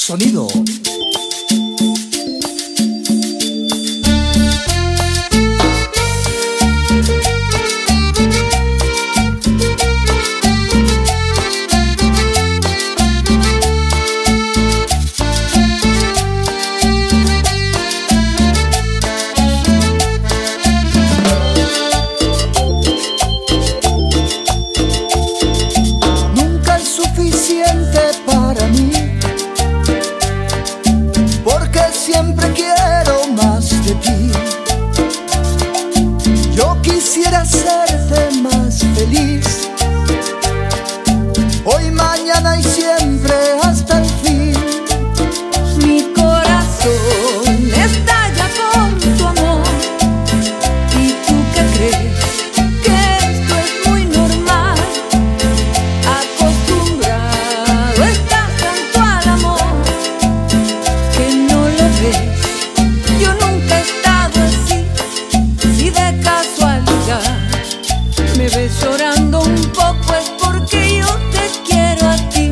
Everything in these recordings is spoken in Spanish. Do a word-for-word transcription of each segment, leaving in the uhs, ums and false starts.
Sonido. Nunca es suficiente para mí, porque siempre quiero más de ti. Yo quisiera hacerte más feliz, hoy, mañana y siempre hasta el fin. Mi corazón estalla con tu amor. ¿Y tú qué crees? Que esto es muy normal. Acostumbrado estás tanto al amor que no lo ves. Yo nunca he estado así. Si de casualidad me ves llorando un poco es porque yo te quiero a ti.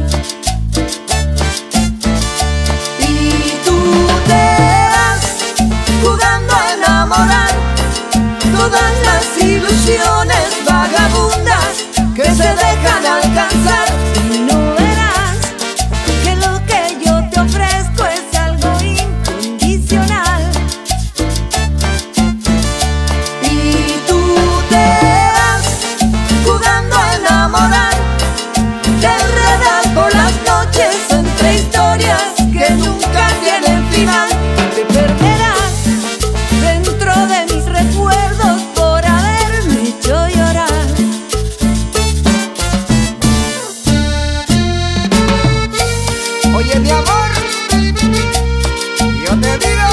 Y tú te vas jugando a enamorar todas las ilusiones vagabundas que se dejan alcanzar. Y no verás que lo que yo te ofrezco es algo incondicional. Y tú te vas jugando a enamorar, te enredas por las noches entre historias que nunca tienen final. Te perderás dentro de mis recuerdos por haberme hecho llorar. Oye, mi amor, yo te digo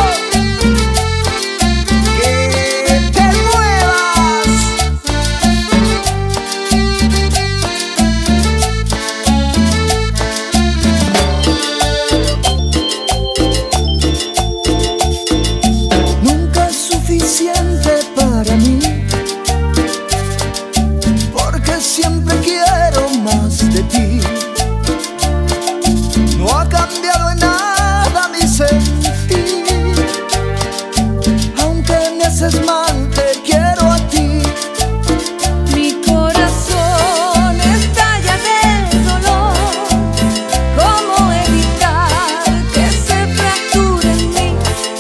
que te muevas. Nunca es suficiente para mí, porque siempre quiero más de ti. No ha cambiado en nada mi sentir, aunque me haces mal, te quiero a ti. Mi corazón estalla de dolor. ¿Cómo evitar que se fracture en mí?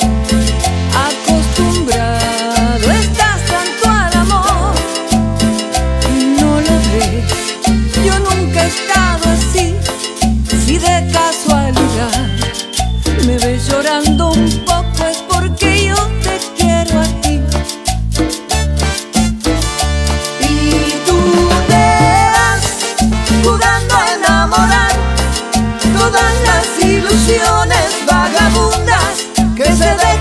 Acostumbrado estás tanto al amor y no lo ves. Yo nunca he estado así. Si de casualidad me ves llorando un poco es porque yo te quiero a ti. Y tú te vas jugando a enamorar todas las ilusiones vagabundas que se